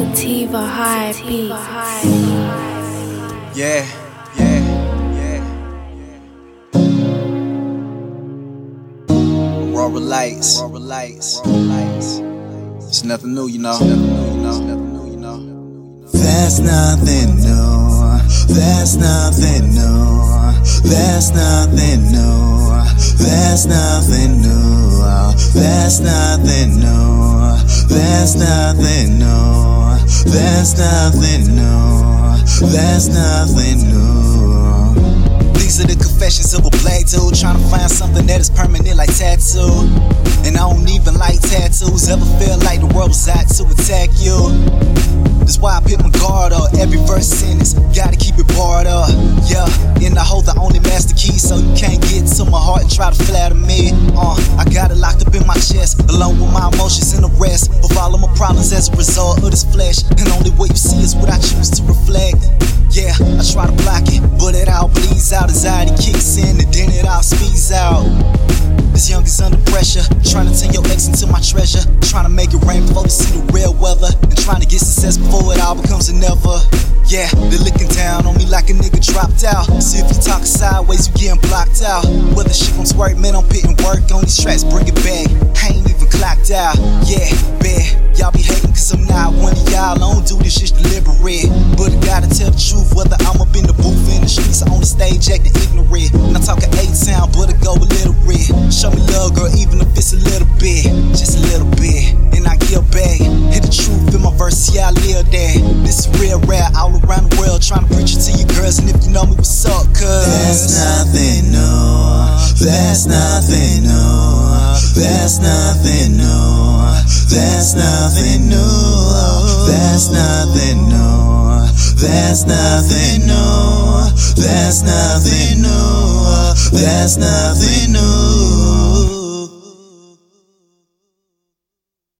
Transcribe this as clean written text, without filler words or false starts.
Sativa High Beat. Yeah. Aurora lights. It's nothing new, you know. That's nothing new. That's nothing new. That's nothing new. That's nothing new. That's nothing new. That's nothing new. That's nothing new. That's nothing new. These are the confessions of a black dude trying to find something that is permanent like tattoo. And I don't even like tattoos. Ever feel like the world was out to attack you? That's why I pick my guard up. Every verse sentence, gotta keep it barred up. Yeah, and I hold the only master key, so you can't get to my heart and try to flatter me. I got it locked up in my chest, along with my emotions and the rest of all of my problems as a result of this flesh. And only what you see is what I choose to reflect. Yeah, I try to block it, but it all bleeds out. Anxiety kicks in, and then it all speeds out. This young is under pressure, trying to turn your ex into my treasure, trying to make it rain before you see the real weather, and trying to get success before it all becomes a never. Yeah, they're looking down on me like a nigga dropped out. See if you talking sideways, you getting blocked out. Whether shit gon' twerk, man, I'm pitting work on these tracks, bring it back. I ain't even clocked out. Yeah, bet y'all be hating cause I'm not one of y'all. I don't do this shit deliberate, but I gotta tell the truth. Whether I'm up in the booth, in the streets, or on the stage acting ignorant. Not talking A-Town, but I go a little red. Show me love, girl, even if it's a little bit, just a little bit, and I give back. Hit the truth in my verse, yeah, I live that. This is real rap, all around the world, trying to preach it to you girls. And if you know me, what's up, cuz that's nothing new. That's nothing new. That's nothing new. That's nothing new. That's nothing new. That's nothing new. That's nothing new. That's nothing new.